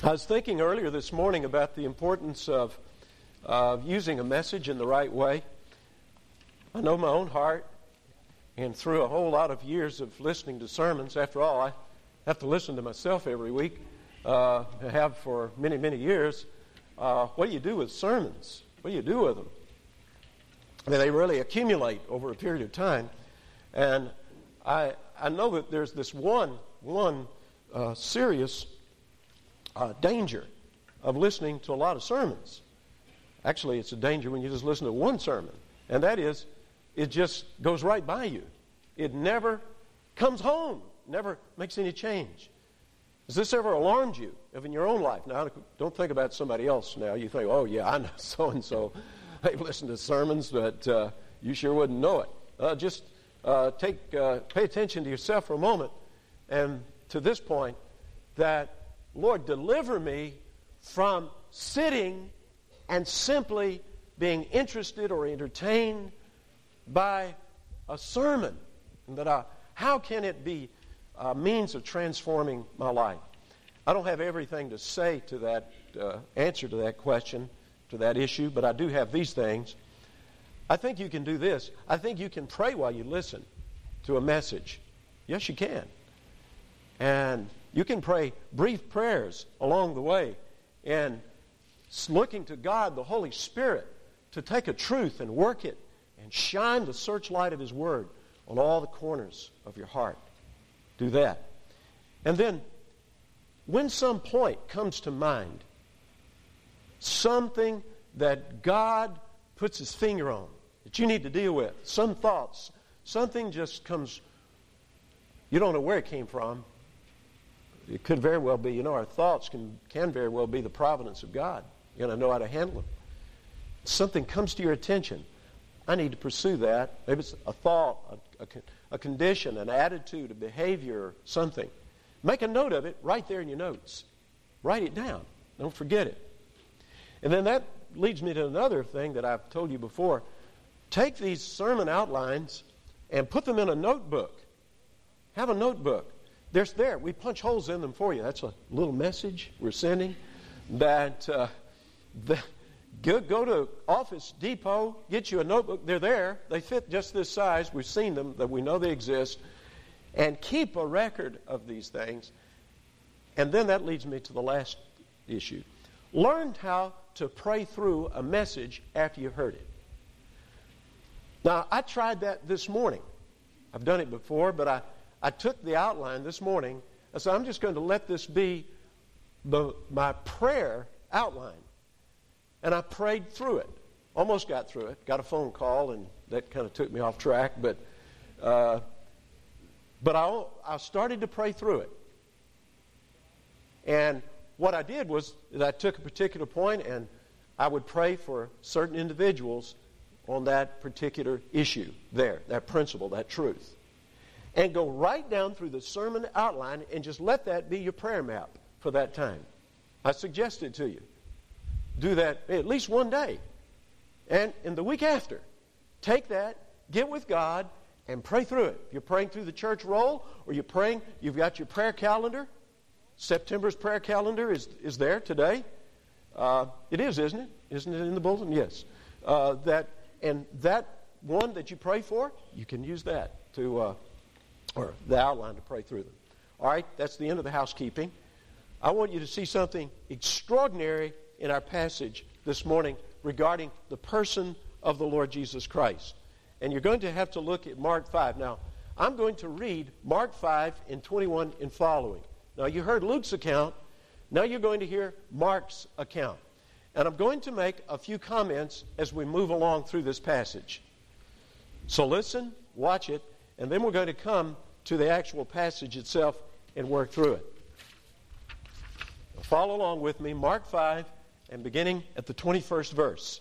I was thinking earlier this morning about the importance of using a message in the right way. I know my own heart, and through a whole lot of years of listening to sermons, after all, I have to listen to myself every week. I have for many, many years. What do you do with sermons? What do you do with them? I mean, they really accumulate over a period of time. And I know that there's this one serious danger of listening to a lot of sermons. Actually, it's a danger when you just listen to one sermon. And that is, it just goes right by you. It never comes home, never makes any change. Has this ever alarmed you in your own life? Now, don't think about somebody else now. You think, oh, yeah, I know so-and-so. They've listened to sermons, but you sure wouldn't know it. Just pay attention to yourself for a moment, and to this point, that, Lord, deliver me from sitting and simply being interested or entertained by a sermon. And how can it be a means of transforming my life? I don't have everything to say to that answer to that question, to that issue, but I do have these things. I think you can do this. I think you can pray while you listen to a message. Yes, you can. And you can pray brief prayers along the way and looking to God, the Holy Spirit, to take a truth and work it and shine the searchlight of His Word on all the corners of your heart. Do that. And then, when some point comes to mind, something that God puts His finger on, that you need to deal with, some thoughts, something just comes, you don't know where it came from. It could very well be, our thoughts can very well be the providence of God. You're going to know how to handle them. Something comes to your attention. I need to pursue that. Maybe it's a thought, a condition, an attitude, a behavior, something. Make a note of it right there in your notes. Write it down. Don't forget it. And then that leads me to another thing that I've told you before. Take these sermon outlines and put them in a notebook. Have a notebook. They're there. We punch holes in them for you. That's a little message we're sending. That go to Office Depot, get you a notebook. They're there. They fit just this size. We've seen them, that we know they exist. And keep a record of these things. And then that leads me to the last issue. Learn how to pray through a message after you've heard it. Now, I tried that this morning. I've done it before, but I took the outline this morning. I said, I'm just going to let this be my prayer outline. And I prayed through it. Almost got through it. Got a phone call, and that kind of took me off track. But I started to pray through it. And what I did was that I took a particular point, and I would pray for certain individuals on that particular issue there, that principle, that truth. And go right down through the sermon outline and just let that be your prayer map for that time. I suggest it to you. Do that at least one day. And in the week after, take that, get with God, and pray through it. If you're praying through the church roll, or you're praying, you've got your prayer calendar. September's prayer calendar is there today. It is, isn't it? Isn't it in the bulletin? Yes. That one that you pray for, you can use that to, or the outline to pray through them. All right, that's the end of the housekeeping. I want you to see something extraordinary in our passage this morning regarding the person of the Lord Jesus Christ. And you're going to have to look at Mark 5. Now, I'm going to read Mark 5 and 21 and following. Now, you heard Luke's account. Now you're going to hear Mark's account. And I'm going to make a few comments as we move along through this passage. So listen, watch it, and then we're going to come to the actual passage itself and work through it. Follow along with me, Mark 5, and beginning at the 21st verse.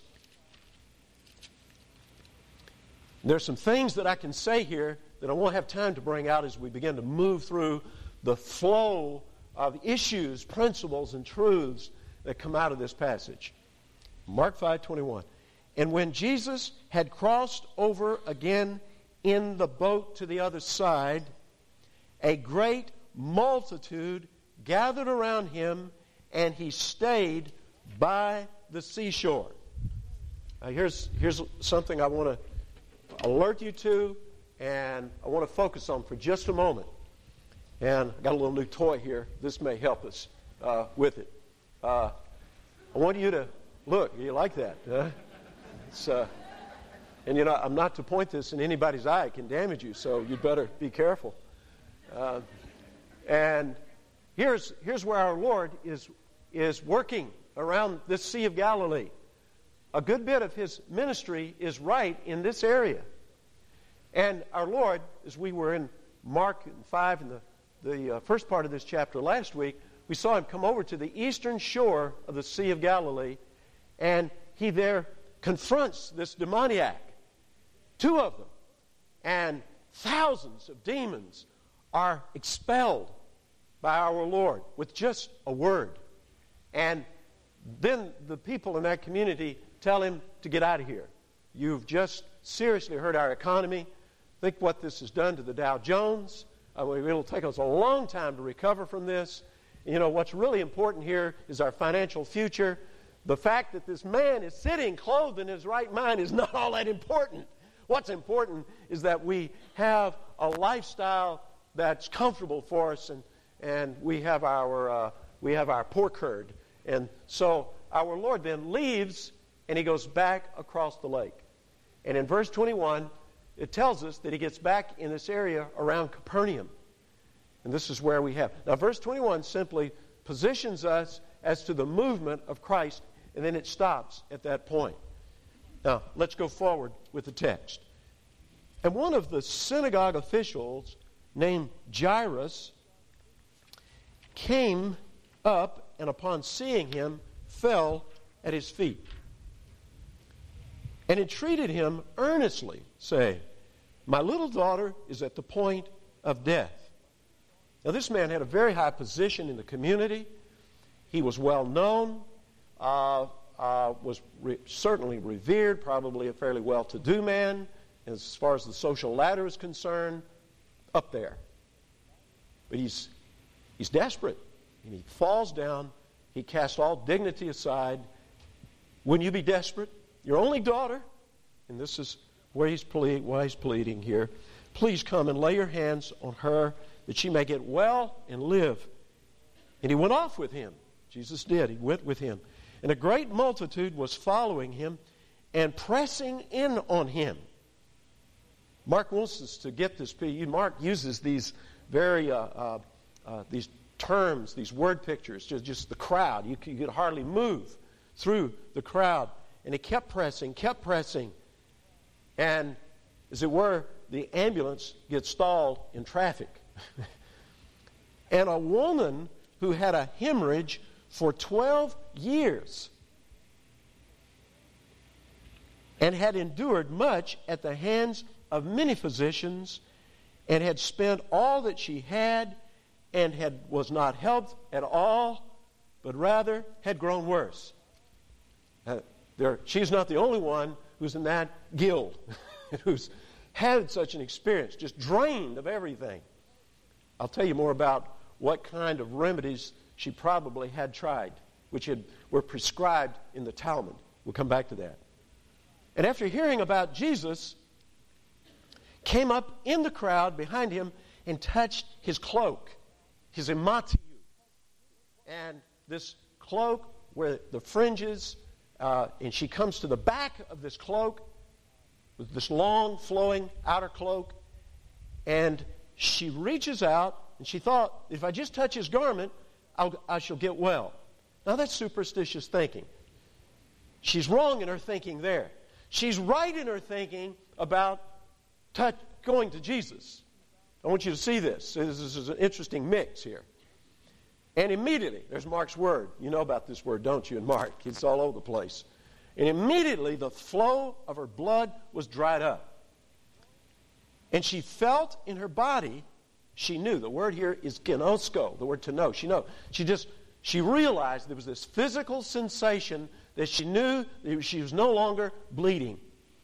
There's some things that I can say here that I won't have time to bring out as we begin to move through the flow of issues, principles, and truths that come out of this passage. Mark 5:21. And when Jesus had crossed over again in the boat to the other side, a great multitude gathered around him, and he stayed by the seashore. Now here's something I want to alert you to, and I want to focus on for just a moment. And I got a little new toy here. This may help us with it. I want you to look. You like that? And you know, I'm not to point this in anybody's eye. It can damage you, so you better be careful. And here's where our Lord is working around this Sea of Galilee. A good bit of his ministry is right in this area. And our Lord, as we were in Mark 5 in the first part of this chapter last week, we saw him come over to the eastern shore of the Sea of Galilee, and he there confronts this demoniac, 2 of them, and thousands of demons are expelled by our Lord with just a word. And then the people in that community tell him to get out of here. You've just seriously hurt our economy. Think what this has done to the Dow Jones. It'll take us a long time to recover from this. You know, what's really important here is our financial future. The fact that this man is sitting clothed in his right mind is not all that important. What's important is that we have a lifestyle that's comfortable for us, and we have our pork herd. And so our Lord then leaves, and he goes back across the lake. And in verse 21, it tells us that he gets back in this area around Capernaum. And this is where we have. Now, verse 21 simply positions us as to the movement of Christ, and then it stops at that point. Now, let's go forward with the text. And one of the synagogue officials named Jairus came up, and upon seeing him, fell at his feet and entreated him earnestly, saying, "My little daughter is at the point of death." Now, this man had a very high position in the community. He was well known, certainly revered, probably a fairly well-to-do man. As far as the social ladder is concerned, up there. But he's desperate. And he falls down. He casts all dignity aside. Wouldn't you be desperate? Your only daughter, and this is where why he's pleading here. Please come and lay your hands on her that she may get well and live. And he went off with him. Jesus did. He went with him. And a great multitude was following him and pressing in on him. Mark wants us to get this. Mark uses these very these terms, these word pictures, just the crowd. You could hardly move through the crowd. And he kept pressing. And, as it were, the ambulance gets stalled in traffic. And a woman who had a hemorrhage for 12 years and had endured much at the hands of many physicians and had spent all that she had and was not helped at all, but rather had grown worse. She's not the only one who's in that guild, who's had such an experience, just drained of everything. I'll tell you more about what kind of remedies she probably had tried, which were prescribed in the Talmud. We'll come back to that. And after hearing about Jesus, came up in the crowd behind him and touched his cloak, his imatiyu. And this cloak where the fringes, and she comes to the back of this cloak with this long flowing outer cloak, and she reaches out, and she thought, if I just touch his garment, I shall get well. Now that's superstitious thinking. She's wrong in her thinking there. She's right in her thinking about going to Jesus. I want you to see this. This is an interesting mix here. And immediately, there's Mark's word. You know about this word, don't you, in Mark? It's all over the place. And immediately, the flow of her blood was dried up. And she felt in her body, she knew. The word here is ginosko, the word to know. She realized there was this physical sensation that she knew that she was no longer bleeding.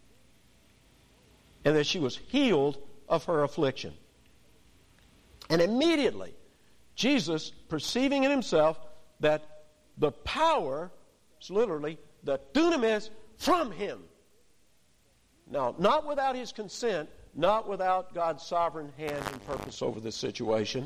And that she was healed of her affliction. And immediately, Jesus, perceiving in himself that the power, it's literally the dunamis from him. Now, not without his consent, not without God's sovereign hand and purpose over this situation,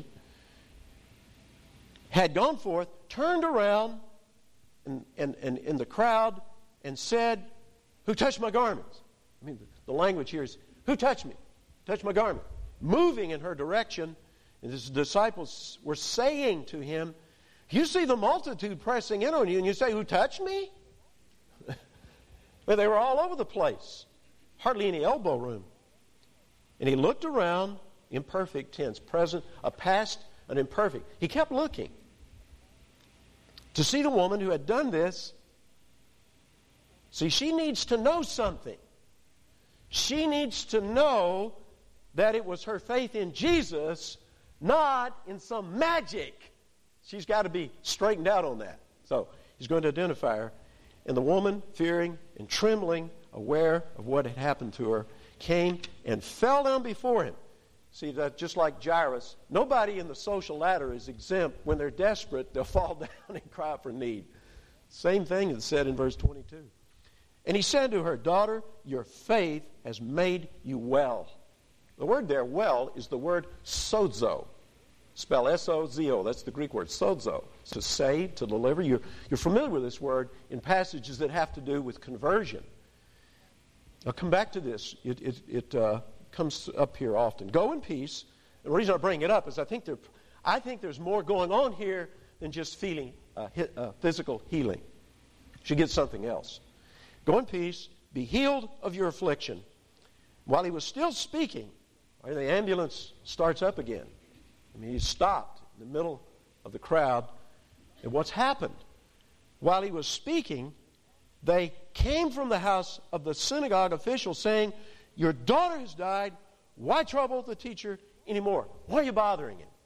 had gone forth, turned around in the crowd and said, "Who touched my garments?" I mean, the language here is, "Who touched me? Touched my garment." Moving in her direction, and his disciples were saying to him, "You see the multitude pressing in on you, and you say, 'Who touched me?'" But they were all over the place. Hardly any elbow room. And he looked around, imperfect tense, present, a past, an imperfect. He kept looking to see the woman who had done this. See, she needs to know something. She needs to know that it was her faith in Jesus, not in some magic. She's got to be straightened out on that. So he's going to identify her. And the woman, fearing and trembling, aware of what had happened to her, came and fell down before him. See, that just like Jairus, nobody in the social ladder is exempt. When they're desperate, they'll fall down and cry out for need. Same thing is said in verse 22. And he said to her, "Daughter, your faith has made you well." The word there, well, is the word sozo. Spell S-O-Z-O. That's the Greek word, sozo. It's to save, to deliver. You're familiar with this word in passages that have to do with conversion. I'll come back to this. It comes up here often. Go in peace. And the reason I bring it up is I think there's more going on here than just feeling physical healing. You should get something else. Go in peace. Be healed of your affliction. While he was still speaking, the ambulance starts up again. I mean, he stopped in the middle of the crowd. And what's happened? While he was speaking, they came from the house of the synagogue official saying, "Your daughter has died. Why trouble the teacher anymore? Why are you bothering him?"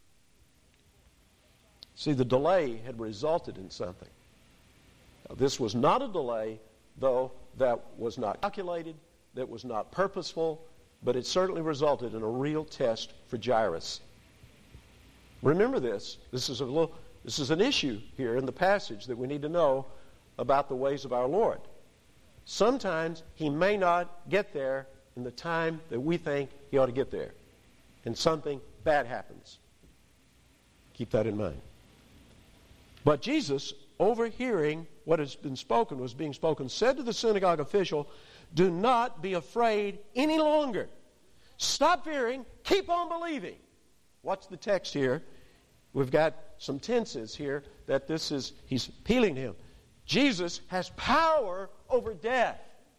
See, the delay had resulted in something. Now, this was not a delay, though, that was not calculated, that was not purposeful, but it certainly resulted in a real test for Jairus. Remember this. This is an issue here in the passage that we need to know about the ways of our Lord. Sometimes he may not get there in the time that we think he ought to get there, and something bad happens. Keep that in mind. But Jesus, overhearing what has been spoken, was being spoken, said to the synagogue official, "Do not be afraid any longer. Stop fearing. Keep on believing." What's the text here? We've got some tenses here that he's appealing to him. Jesus has power over death.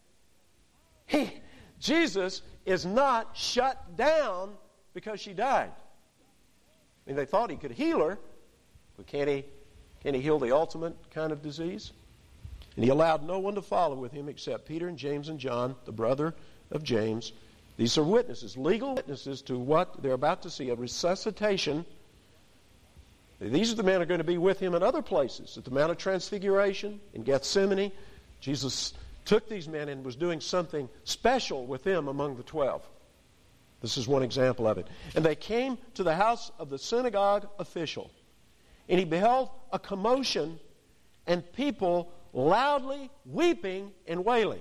Jesus is not shut down because she died. I mean, they thought he could heal her, but can he heal the ultimate kind of disease? And he allowed no one to follow with him except Peter and James and John, the brother of James. These are witnesses, legal witnesses to what they're about to see, a resuscitation. These are the men who are going to be with him in other places, at the Mount of Transfiguration, in Gethsemane. Jesus took these men and was doing something special with them among the 12. This is one example of it. And they came to the house of the synagogue official, and he beheld a commotion and people loudly weeping and wailing.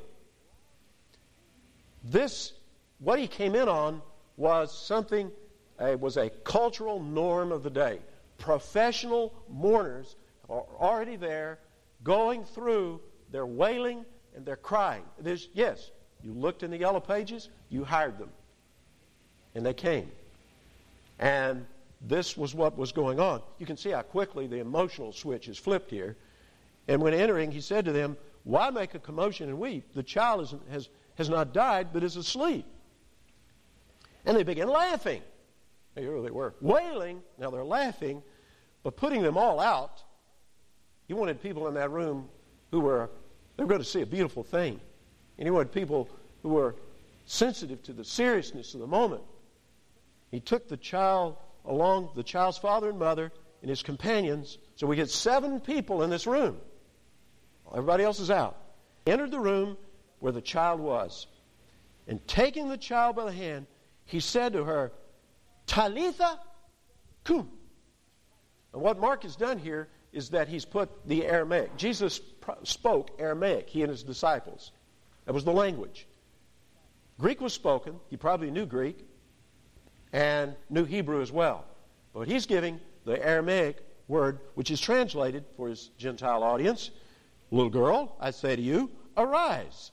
What he came in on was something, was a cultural norm of the day. Professional mourners are already there, going through their wailing and their crying. Yes, you looked in the yellow pages, you hired them. And they came. And this was what was going on. You can see how quickly the emotional switch is flipped here. And when entering, he said to them, "Why make a commotion and weep? The child has not died, but is asleep." And they began laughing. Here they were, wailing. Now they're laughing, but putting them all out. He wanted people in that room they were going to see a beautiful thing. And he wanted people who were sensitive to the seriousness of the moment. He took the child along, the child's father and mother and his companions. So we get 7 people in this room. Everybody else is out. Entered the room where the child was. And taking the child by the hand, he said to her, "Talitha cum." And what Mark has done here is that he's put the Aramaic. Jesus spoke Aramaic, he and his disciples. That was the language. Greek was spoken. He probably knew Greek and knew Hebrew as well. But he's giving the Aramaic word, which is translated for his Gentile audience, little girl, I say to you, arise.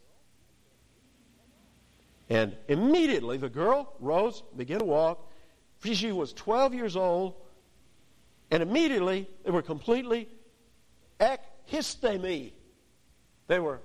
And immediately the girl rose, began to walk. She was 12 years old, and immediately they were completely ekhistemi. They were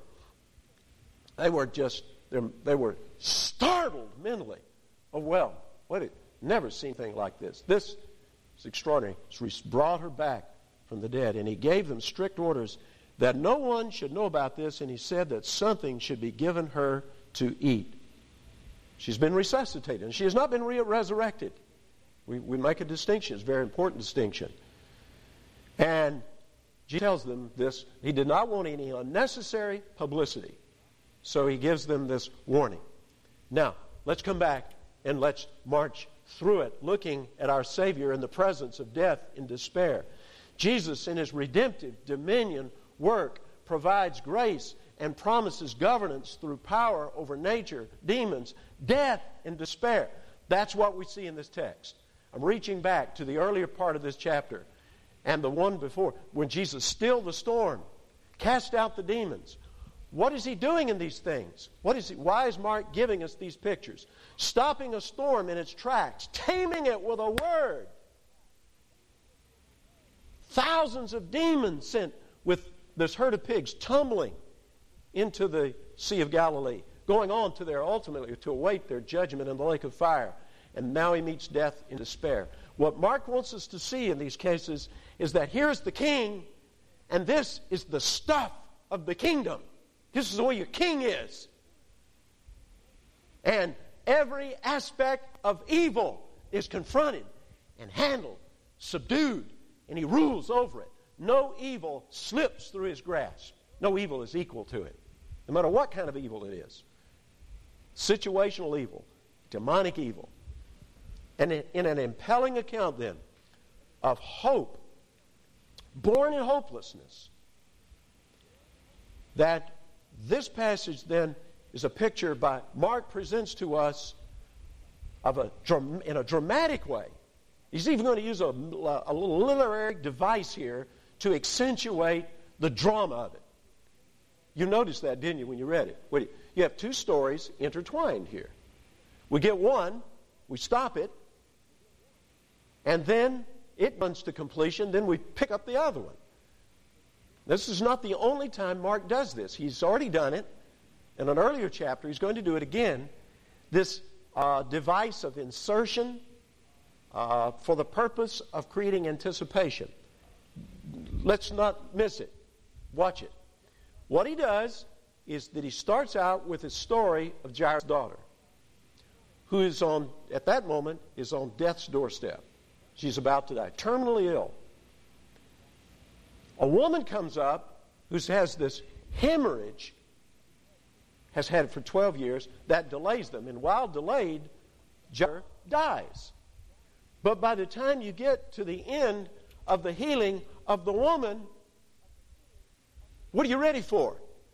startled mentally. Oh, well, never seen anything like this. This is extraordinary. So he brought her back from the dead, and he gave them strict orders that no one should know about this, and he said that something should be given her to eat. She's been resuscitated, and she has not been resurrected. We make a distinction. It's a very important distinction. And Jesus tells them this. He did not want any unnecessary publicity. So he gives them this warning. Now, let's come back and let's march through it, looking at our Savior in the presence of death and despair. Jesus, in his redemptive dominion work, provides grace and promises governance through power over nature, demons, death, and despair. That's what we see in this text. I'm reaching back to the earlier part of this chapter and the one before, when Jesus stilled the storm, cast out the demons. What is he doing in these things? Why is Mark giving us these pictures? Stopping a storm in its tracks, taming it with a word. Thousands of demons sent with this herd of pigs tumbling into the Sea of Galilee, going on to ultimately to await their judgment in the lake of fire. And now he meets death in despair. What Mark wants us to see in these cases is that here's the king, and this is the stuff of the kingdom. This is the way your king is. And every aspect of evil is confronted and handled, subdued, and he rules over it. No evil slips through his grasp. No evil is equal to it, no matter what kind of evil it is. Situational evil, demonic evil. And in an impelling account then of hope, born in hopelessness, that this passage then is a picture by Mark presents to us of in a dramatic way. He's even going to use a little literary device here to accentuate the drama of it. You noticed that, didn't you, when you read it? You have two stories intertwined here. We get one, we stop it, and then it runs to completion, then we pick up the other one. This is not the only time Mark does this. He's already done it in an earlier chapter. He's going to do it again. This device of insertion for the purpose of creating anticipation. Let's not miss it. Watch it. What he does is that he starts out with his story of Jairus' daughter, who is at that moment, is on death's doorstep. She's about to die, terminally ill. A woman comes up who has this hemorrhage, has had it for 12 years, that delays them. And while delayed, Jairus dies. But by the time you get to the end of the healing of the woman, what are you ready for?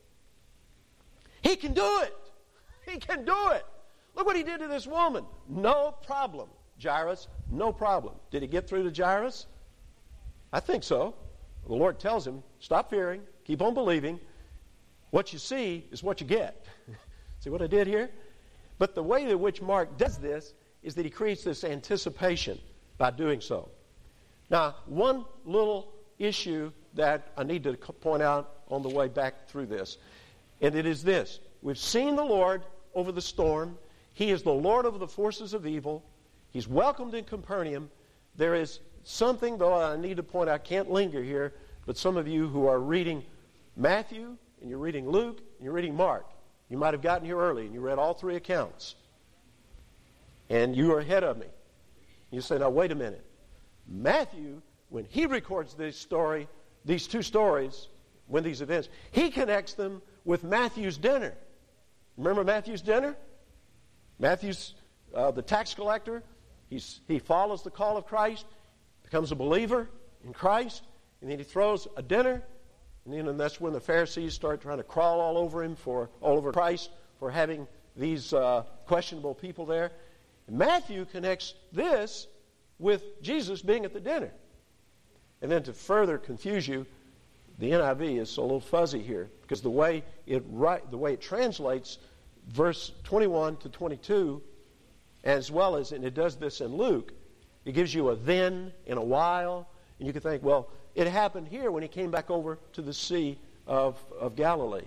He can do it. He can do it. Look what he did to this woman. No problem, Jairus, no problem. Did he get through to Jairus? I think so. The Lord tells him, stop fearing, keep on believing. What you see is what you get. See what I did here? But the way in which Mark does this is that he creates this anticipation by doing so. Now, one little issue that I need to point out on the way back through this, and it is this. We've seen the Lord over the storm. He is the Lord over the forces of evil. He's welcomed in Capernaum. There is something, though, I need to point out, I can't linger here, but some of you who are reading Matthew, and you're reading Luke, and you're reading Mark, you might have gotten here early, and you read all three accounts. And you are ahead of me. You say, now, wait a minute. Matthew, when he records this story, these two stories, when these events, he connects them with Matthew's dinner. Remember Matthew's dinner? Matthew's the tax collector. He follows the call of Christ, becomes a believer in Christ, and then he throws a dinner, and then that's when the Pharisees start trying to crawl all over Christ for having these questionable people there. And Matthew connects this with Jesus being at the dinner. And then to further confuse you, the NIV is a little fuzzy here because the way it translates verse 21 to 22, as well as, and it does this in Luke, it gives you a then and a while, and you can think, well, it happened here when he came back over to the Sea of Galilee.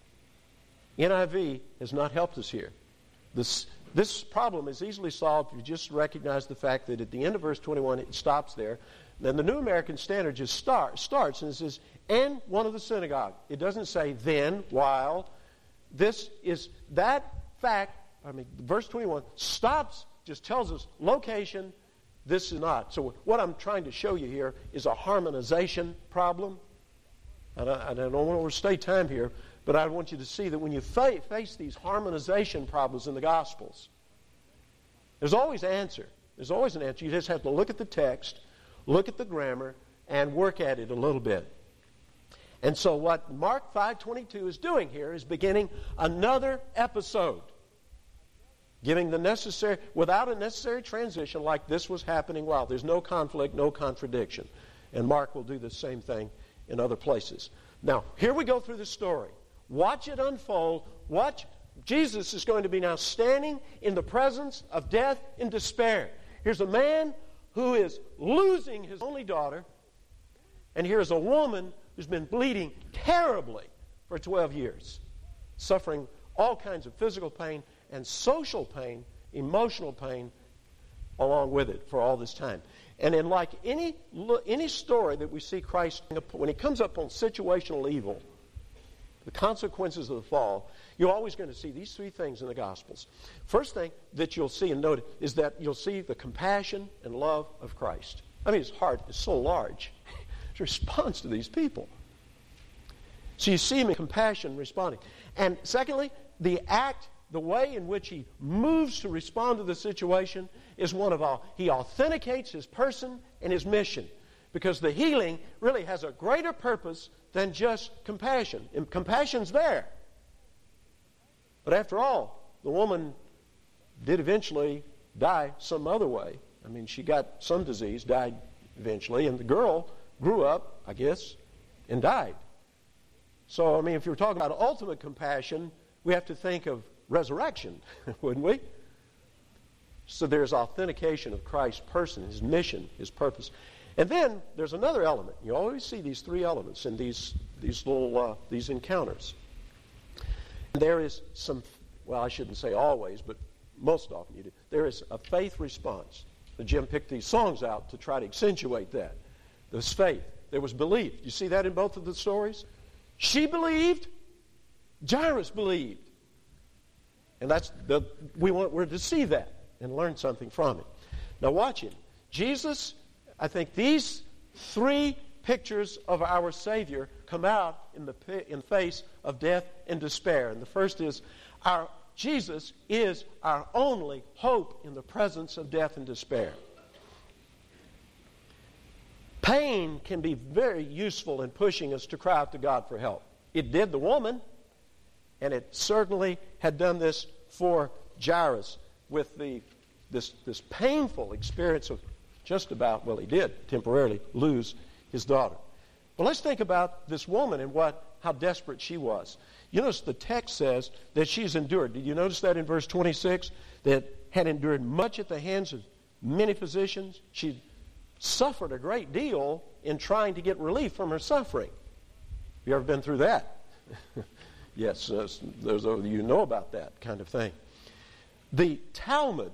NIV has not helped us here. This problem is easily solved if you just recognize the fact that at the end of verse 21 it stops there. Then the New American Standard just starts and it says, and one of the synagogue. It doesn't say then, while. This is that fact, verse 21 stops, just tells us location. This is not. So what I'm trying to show you here is a harmonization problem. And I don't want to overstay time here, but I want you to see that when you face these harmonization problems in the Gospels, there's always an answer. There's always an answer. You just have to look at the text, look at the grammar, and work at it a little bit. And so what Mark 5:22 is doing here is beginning another episode, giving the necessary, without a necessary transition like this was happening while. There's no conflict, no contradiction. And Mark will do the same thing in other places. Now, here we go through the story. Watch it unfold. Watch. Jesus is going to be now standing in the presence of death and despair. Here's a man who is losing his only daughter, and here's a woman who's been bleeding terribly for 12 years, suffering all kinds of physical pain and social pain, emotional pain along with it for all this time. And in like any story that we see Christ, when he comes up on situational evil, the consequences of the fall, you're always going to see these three things in the Gospels. First thing that you'll see and note is that you'll see the compassion and love of Christ. His heart is so large. He responds to these people. So you see him in compassion responding. And secondly, the way in which he moves to respond to the situation is one of all. He authenticates his person and his mission, because the healing really has a greater purpose than just compassion. And compassion's there. But after all, the woman did eventually die some other way. She got some disease, died eventually, and the girl grew up, I guess, and died. So, if you're talking about ultimate compassion, we have to think of resurrection, wouldn't we? So there's authentication of Christ's person, his mission, his purpose. And then there's another element. You always see these three elements in these encounters. There is some, I shouldn't say always, but most often you do. There is a faith response. Jim picked these songs out to try to accentuate that. There's faith. There was belief. You see that in both of the stories? She believed. Jairus believed. And we're to see that and learn something from it. Now watch it. Jesus, I think these three pictures of our Savior come out in face of death and despair. And the first is, Jesus is our only hope in the presence of death and despair. Pain can be very useful in pushing us to cry out to God for help. It did the woman, and it certainly had done this for Jairus with this painful experience of he did temporarily lose his daughter. But let's think about this woman and how desperate she was. You notice the text says that she's endured. Did you notice that in verse 26? That had endured much at the hands of many physicians. She suffered a great deal in trying to get relief from her suffering. Have you ever been through that? Yes, those of you know about that kind of thing. The Talmud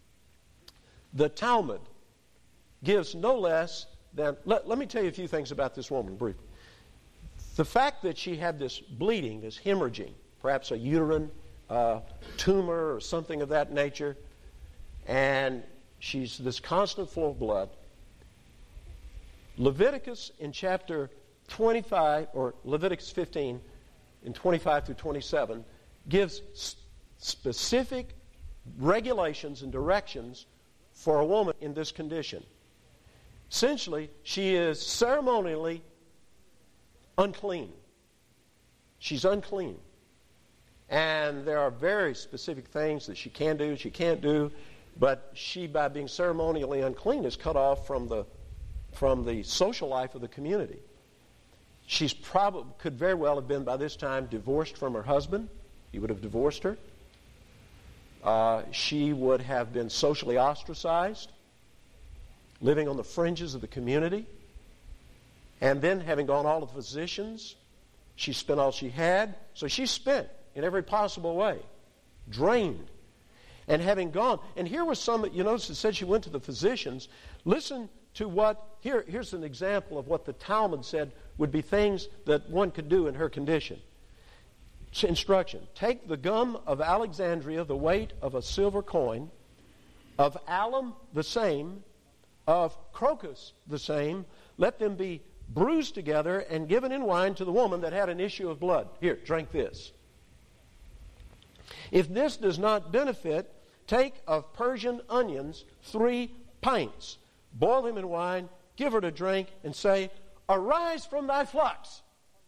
gives no less than, let me tell you a few things about this woman briefly. The fact that she had this bleeding, this hemorrhaging, perhaps a uterine tumor or something of that nature, and she's this constant flow of blood. Leviticus in chapter 25, or Leviticus 15, in 25 through 27, gives specific regulations and directions for a woman in this condition. Essentially, she is ceremonially unclean. She's unclean. And there are very specific things that she can do, she can't do, but she, by being ceremonially unclean, is cut off from the social life of the community. She's could very well have been by this time divorced from her husband. He would have divorced her. She would have been socially ostracized, living on the fringes of the community. And then, having gone all to the physicians, she spent all she had. So she spent in every possible way, drained. And having gone, and here was some, you notice it said she went to the physicians. Listen to what, here's an example of what the Talmud said would be things that one could do in her condition. Instruction: take the gum of Alexandria, the weight of a silver coin, of alum the same, of crocus the same, let them be bruised together and given in wine to the woman that had an issue of blood. Here, drink this. If this does not benefit, take of Persian onions 3 pints, boil them in wine, give her to drink, and say, arise from thy flux.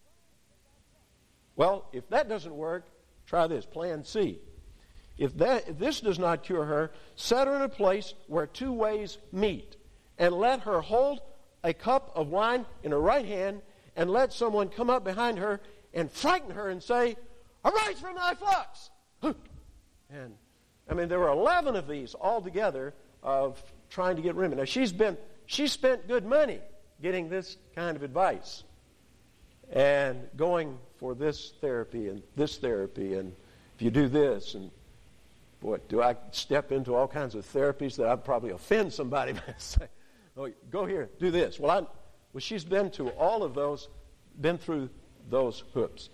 Well, if that doesn't work, try this, plan C. If this does not cure her, set her in a place where 2 ways meet, and let her hold a cup of wine in her right hand, and let someone come up behind her and frighten her and say, arise from thy flux. And I mean, there were 11 of these altogether of trying to get women. Now, she spent good money getting this kind of advice and going for this therapy, and if you do this, and boy, do I step into all kinds of therapies that I'd probably offend somebody by saying, oh, go here, do this. Well, she's been to all of those, been through those hoops.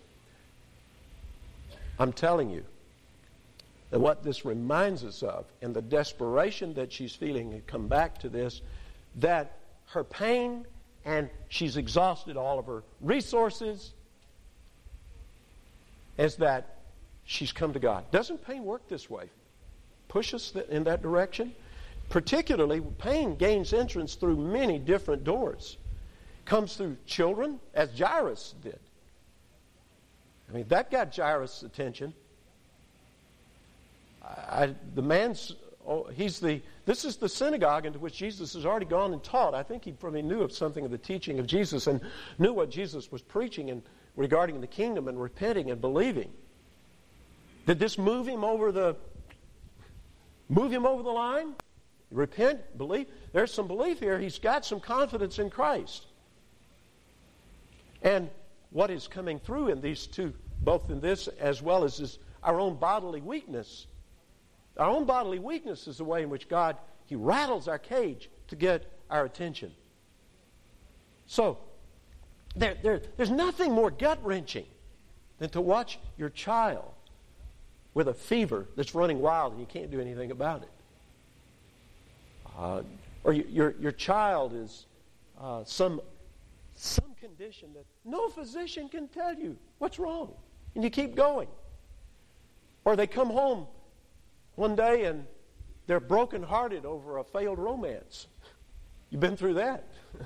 I'm telling you that what this reminds us of, and the desperation that she's feeling, and come back to this, that her pain, and she's exhausted all of her resources, is that she's come to God. Doesn't pain work this way? Push us in that direction? Particularly, pain gains entrance through many different doors. Comes through children, as Jairus did. I mean, that got Jairus' attention. This is the synagogue into which Jesus has already gone and taught. I think he probably knew of something of the teaching of Jesus and knew what Jesus was preaching and regarding the kingdom and repenting and believing. Did this move him over the line? Repent, believe. There's some belief here. He's got some confidence in Christ. And what is coming through in these two, both in this as well as our own bodily weakness. Our own bodily weakness is the way in which God, He rattles our cage to get our attention. So, there's nothing more gut-wrenching than to watch your child with a fever that's running wild and you can't do anything about it. Or your child is some condition that no physician can tell you what's wrong, and you keep going. Or they come home one day and they're brokenhearted over a failed romance. You've been through that.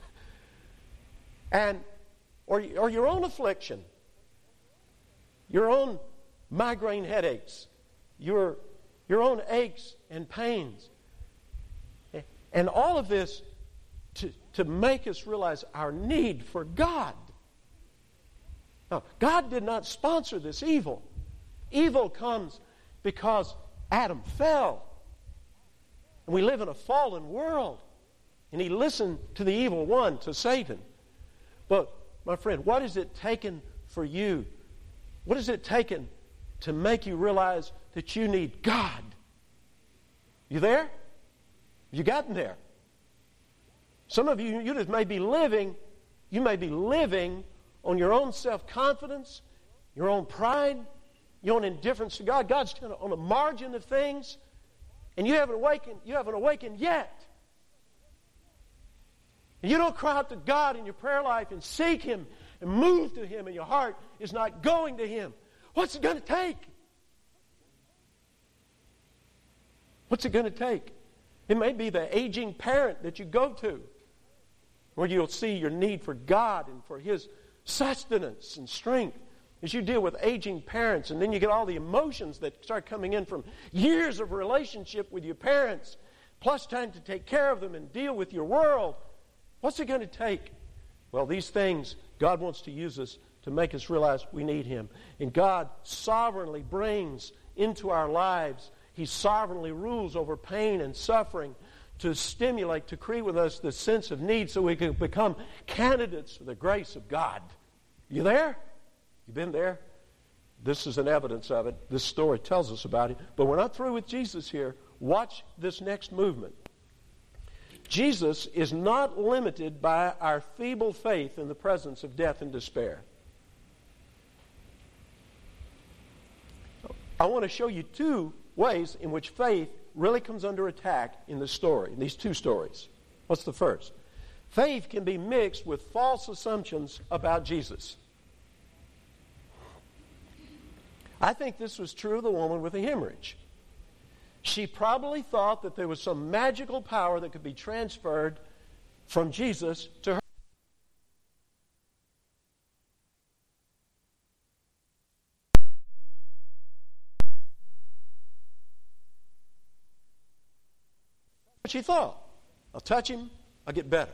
Or your own affliction, your own migraine headaches, your own aches and pains. And all of this to make us realize our need for God. Now, God did not sponsor this evil. Evil comes because Adam fell. And we live in a fallen world. And he listened to the evil one, to Satan. But, my friend, what is it taken for you? What is it taken to make you realize that you need God? You there? Have you gotten there? Some of you just may be living on your own self-confidence, your own pride, your own indifference to God. God's kind of on the margin of things, and you haven't awakened yet. And you don't cry out to God in your prayer life and seek Him and move to Him, and your heart is not going to Him. What's it going to take? What's it going to take? It may be the aging parent that you go to where you'll see your need for God and for His sustenance and strength as you deal with aging parents, and then you get all the emotions that start coming in from years of relationship with your parents, plus time to take care of them and deal with your world. What's it going to take? Well, these things, God wants to use us to make us realize we need Him. And God sovereignly brings into our lives, He sovereignly rules over pain and suffering to stimulate, to create with us the sense of need so we can become candidates for the grace of God. You there? You been there? This is an evidence of it. This story tells us about it. But we're not through with Jesus here. Watch this next movement. Jesus is not limited by our feeble faith in the presence of death and despair. I want to show you two ways in which faith really comes under attack in this story, in these two stories. What's the first? Faith can be mixed with false assumptions about Jesus. I think this was true of the woman with the hemorrhage. She probably thought that there was some magical power that could be transferred from Jesus to her. What she thought. I'll touch him, I'll get better.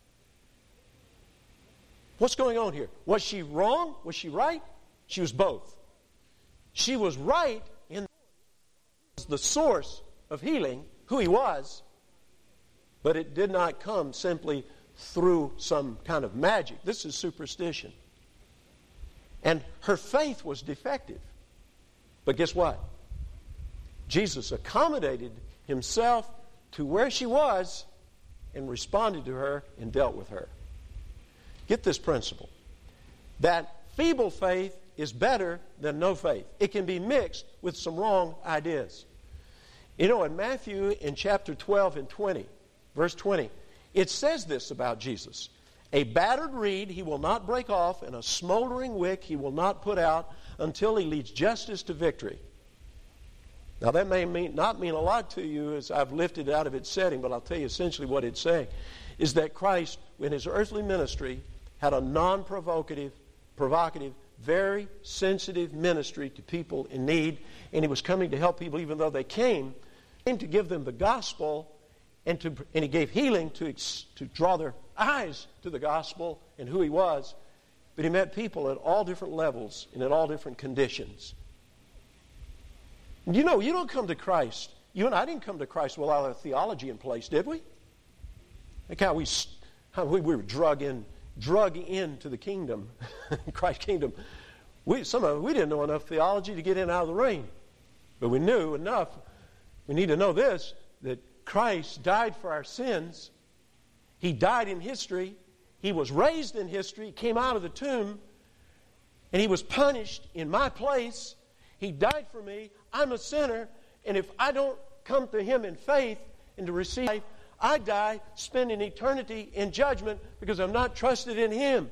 What's going on here? Was she wrong? Was she right? She was both. She was right in the source of healing, who He was, but it did not come simply through some kind of magic. This is superstition. And her faith was defective. But guess what? Jesus accommodated Himself to where she was and responded to her and dealt with her. Get this principle, that feeble faith is better than no faith. It can be mixed with some wrong ideas. You know, in Matthew in chapter 12 and 20, verse 20, it says this about Jesus. A battered reed He will not break off, and a smoldering wick He will not put out until He leads justice to victory. Now that may not mean a lot to you as I've lifted it out of its setting, but I'll tell you essentially what it's saying is that Christ, in His earthly ministry, had a non-provocative, very sensitive ministry to people in need, and He was coming to help people even though they came to give them the gospel, and He gave healing to draw their eyes to the gospel and who He was. But He met people at all different levels and at all different conditions. You know, you don't come to Christ. You and I didn't come to Christ without our theology in place, did we? Like how we were drug into the kingdom, Christ's kingdom. We didn't know enough theology to get in out of the rain. But we knew enough. We need to know this, that Christ died for our sins. He died in history. He was raised in history, came out of the tomb, and He was punished in my place. He died for me. I'm a sinner, and if I don't come to Him in faith and to receive life, I die, spending eternity in judgment because I'm not trusted in Him.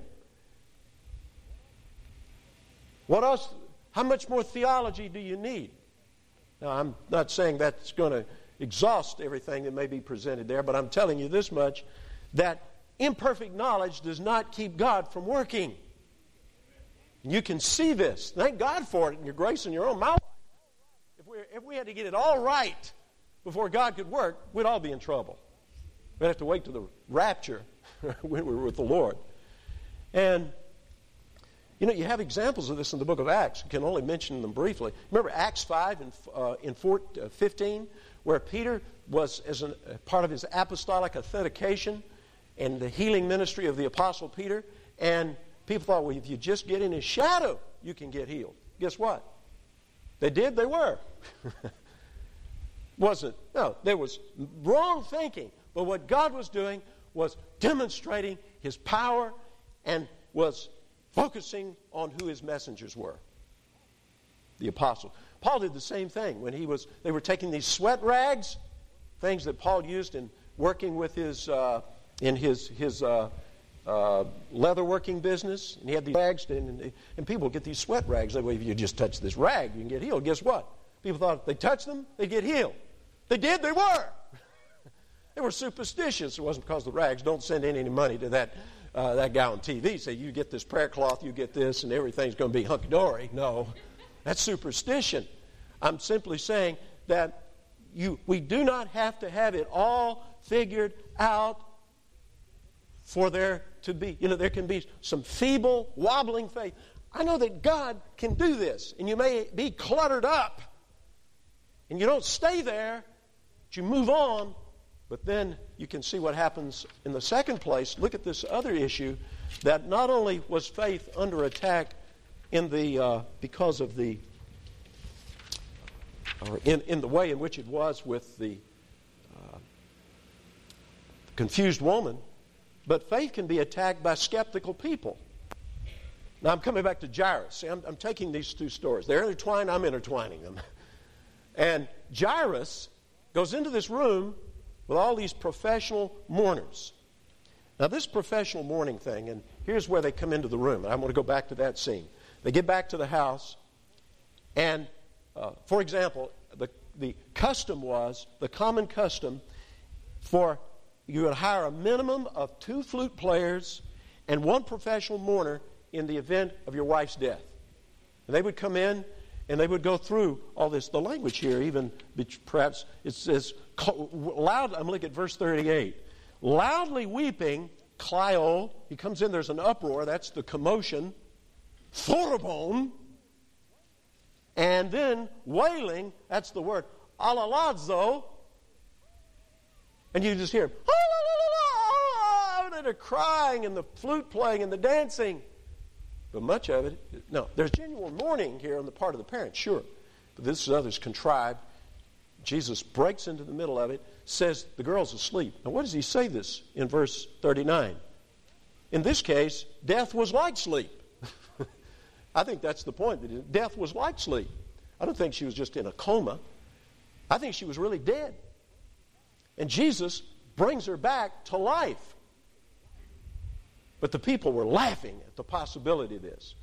What else? How much more theology do you need? Now, I'm not saying that's going to exhaust everything that may be presented there, but I'm telling you this much, that imperfect knowledge does not keep God from working. You can see this. Thank God for it in your grace and your own mouth. If we had to get it all right before God could work, we'd all be in trouble. We'd have to wait to the rapture when we were with the Lord. And, you know, you have examples of this in the book of Acts. I can only mention them briefly. Remember Acts 5 and 15, where Peter was, as a part of his apostolic authentication and the healing ministry of the Apostle Peter, and people thought, well, if you just get in his shadow, you can get healed. Guess what? They did, they were. Wasn't. No, there was wrong thinking. But what God was doing was demonstrating His power and was focusing on who His messengers were. The apostles. Paul did the same thing when they were taking these sweat rags, things that Paul used in working with his leather working business, and he had these rags, and people get these sweat rags. That way, if you just touch this rag, you can get healed. Guess what? People thought if they touched them, they'd get healed. They did, they were. They were superstitious. It wasn't because of the rags. Don't send any money to that guy on TV. Say, you get this prayer cloth, you get this, and everything's going to be hunky-dory. No, that's superstition. I'm simply saying that we do not have to have it all figured out for there to be, there can be some feeble, wobbling faith. I know that God can do this, and you may be cluttered up, and you don't stay there, but you move on, but then you can see what happens in the second place. Look at this other issue, that not only was faith under attack because of the way in which it was with the confused woman, but faith can be attacked by skeptical people. Now, I'm coming back to Jairus. See, I'm taking these two stories. They're intertwined. I'm intertwining them. And Jairus goes into this room with all these professional mourners. Now, this professional mourning thing, and here's where they come into the room. And I'm going to go back to that scene. They get back to the house, and, for example, the common custom for you would hire a minimum of 2 flute players and 1 professional mourner in the event of your wife's death. And they would come in and they would go through all this. The language here, even perhaps it says, loud. I'm looking at verse 38. Loudly weeping, Clio, he comes in, there's an uproar, that's the commotion, thorabon, and then wailing, that's the word, alalazo, and you just hear, and they're crying and the flute playing and the dancing. But much of it, no, there's genuine mourning here on the part of the parents, sure. But this is others contrived. Jesus breaks into the middle of it, says the girl's asleep. Now, what does he say this in verse 39? In this case, death was like sleep. I think that's the point. Death was like sleep. I don't think she was just in a coma. I think she was really dead. And Jesus brings her back to life. But the people were laughing at the possibility of this.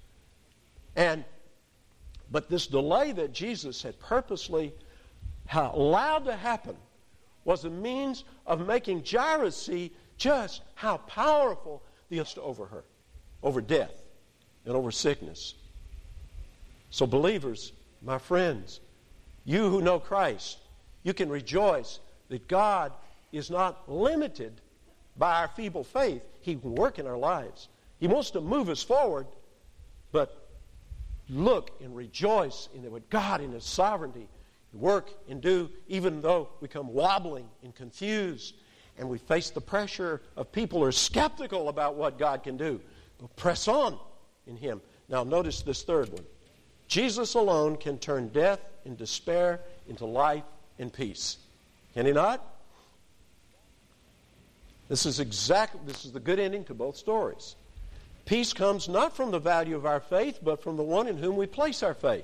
But this delay that Jesus had purposely allowed to happen was a means of making Jairus see just how powerful the over her, over death and over sickness. So believers, my friends, you who know Christ, you can rejoice that God is not limited by our feeble faith. He can work in our lives. He wants to move us forward, but look and rejoice in what God in His sovereignty work and do, even though we come wobbling and confused and we face the pressure of people who are skeptical about what God can do. But press on in Him. Now notice this third one. Jesus alone can turn death and despair into life and peace. Can He not? This is the good ending to both stories. Peace comes not from the value of our faith, but from the one in whom we place our faith.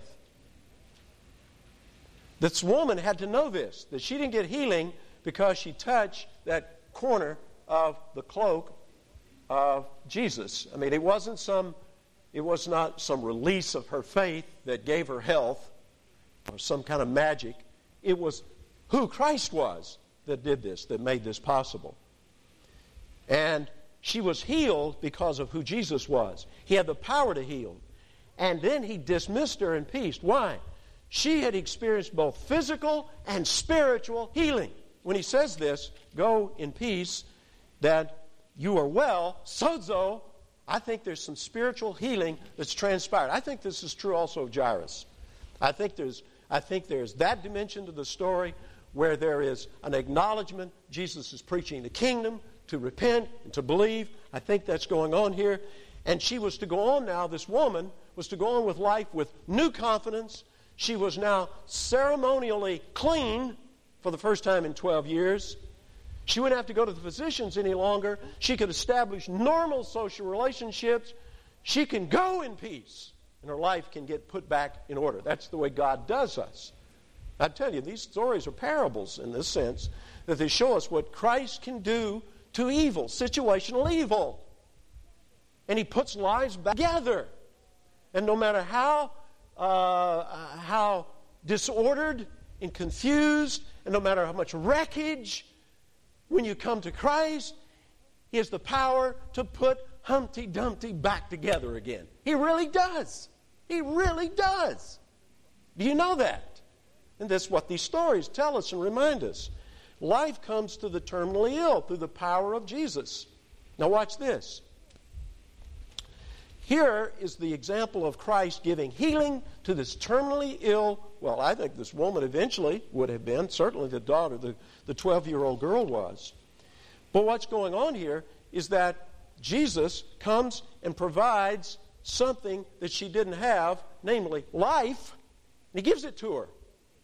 This woman had to know this, that she didn't get healing because she touched that corner of the cloak of Jesus. I mean, it was not some release of her faith that gave her health or some kind of magic. It was who Christ was that did this, that made this possible. And she was healed because of who Jesus was. He had the power to heal. And then He dismissed her in peace. Why? She had experienced both physical and spiritual healing. When He says this, go in peace, that you are well, sozo, I think there's some spiritual healing that's transpired. I think this is true also of Jairus. I think there's that dimension to the story where there is an acknowledgement Jesus is preaching the kingdom, to repent and to believe. I think that's going on here. And she was to go on now, this woman was to go on with life with new confidence. She was now ceremonially clean for the first time in 12 years. She wouldn't have to go to the physicians any longer. She could establish normal social relationships. She can go in peace, and her life can get put back in order. That's the way God does us. I tell you, these stories are parables in this sense, that they show us what Christ can do to evil, situational evil. And He puts lives back together. And no matter how disordered and confused, and no matter how much wreckage, when you come to Christ, He has the power to put Humpty Dumpty back together again. He really does. He really does. Do you know that? And that's what these stories tell us and remind us. Life comes to the terminally ill through the power of Jesus. Now watch this. Here is the example of Christ giving healing to this terminally ill, well, I think this woman eventually would have been, certainly the daughter, the 12-year-old girl was. But what's going on here is that Jesus comes and provides something that she didn't have, namely life, and He gives it to her.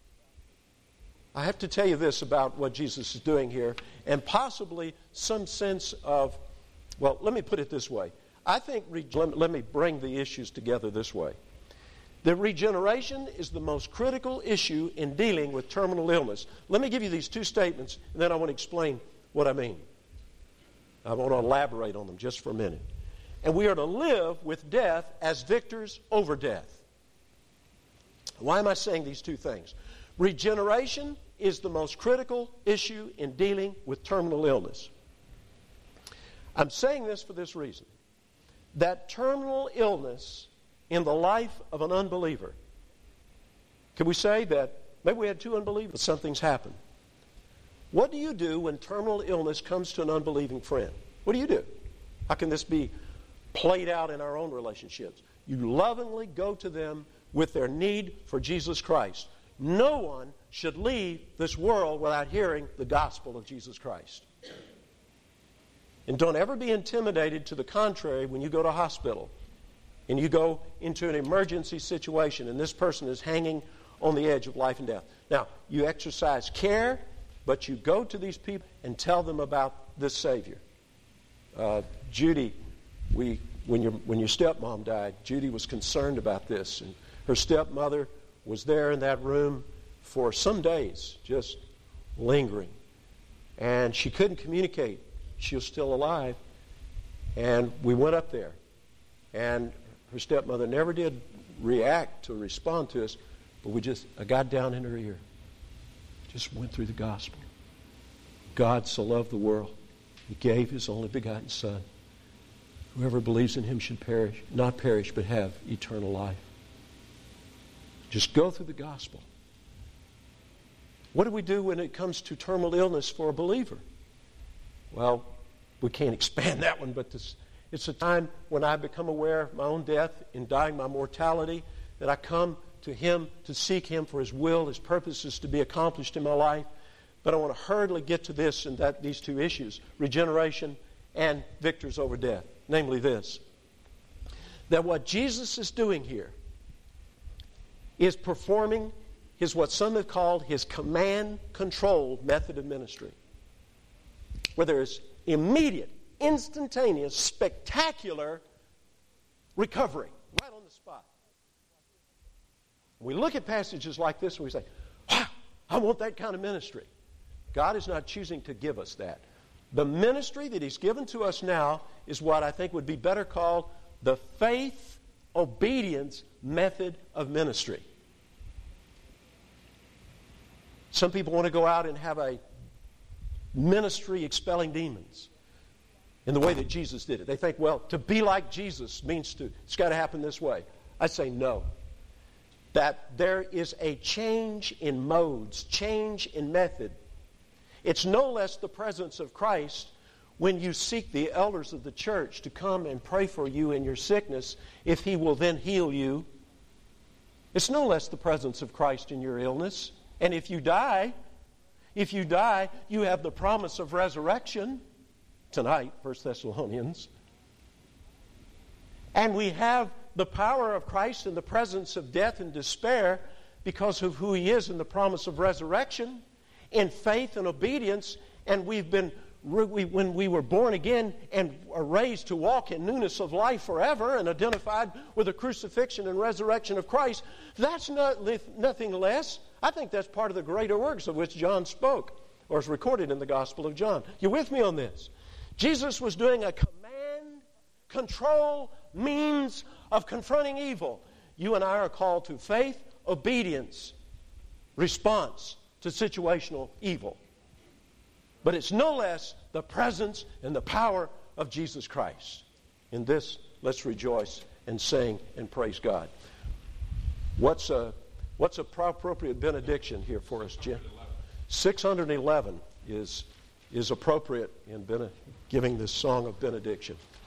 I have to tell you this about what Jesus is doing here, and possibly some sense of, well, let me put it this way. I think, let me bring the issues together this way. That regeneration is the most critical issue in dealing with terminal illness. Let me give you these two statements, and then I want to explain what I mean. I want to elaborate on them just for a minute. And we are to live with death as victors over death. Why am I saying these two things? Regeneration is the most critical issue in dealing with terminal illness. I'm saying this for this reason. That terminal illness in the life of an unbeliever, can we say that maybe we had two unbelievers, but something's happened? What do you do when terminal illness comes to an unbelieving friend? What do you do? How can this be played out in our own relationships? You lovingly go to them with their need for Jesus Christ. No one should leave this world without hearing the gospel of Jesus Christ. And don't ever be intimidated to the contrary when you go to a hospital and you go into an emergency situation and this person is hanging on the edge of life and death. Now, you exercise care, but you go to these people and tell them about this Savior. Judy, when your stepmom died, Judy was concerned about this, and her stepmother was there in that room for some days, just lingering. And she couldn't communicate. She was still alive. And we went up there. And her stepmother never did react to respond to us, but I got down in her ear. Just went through the gospel. God so loved the world, He gave His only begotten Son. Whoever believes in Him should not perish, but have eternal life. Just go through the gospel. What do we do when it comes to terminal illness for a believer? Well, we can't expand that one, but it's a time when I become aware of my own death, in dying my mortality, that I come to Him to seek Him for His will, His purposes to be accomplished in my life. But I want to hurriedly get to this and these two issues, regeneration and victors over death. Namely this, that what Jesus is doing here is performing what some have called His command-controlled method of ministry, where there is immediate, instantaneous, spectacular recovery right on the spot. We look at passages like this and we say, wow, I want that kind of ministry. God is not choosing to give us that. The ministry that He's given to us now is what I think would be better called the faith, obedience method of ministry. Some people want to go out and have a ministry expelling demons in the way that Jesus did it. They think, well, to be like Jesus means it's got to happen this way. I say no. That there is a change in modes, change in method. It's no less the presence of Christ when you seek the elders of the church to come and pray for you in your sickness, if He will then heal you. It's no less the presence of Christ in your illness. And if you die, you have the promise of resurrection tonight, 1 Thessalonians. And we have the power of Christ in the presence of death and despair because of who He is in the promise of resurrection, in faith and obedience. And when we were born again and are raised to walk in newness of life forever and identified with the crucifixion and resurrection of Christ, that's nothing less. I think that's part of the greater works of which John spoke, or is recorded in the Gospel of John. You with me on this? Jesus was doing a command, control, means of confronting evil. You and I are called to faith, obedience, response to situational evil. But it's no less the presence and the power of Jesus Christ. In this, let's rejoice and sing and praise God. What's a appropriate benediction here for us, Jim? 611 is appropriate in giving this song of benediction.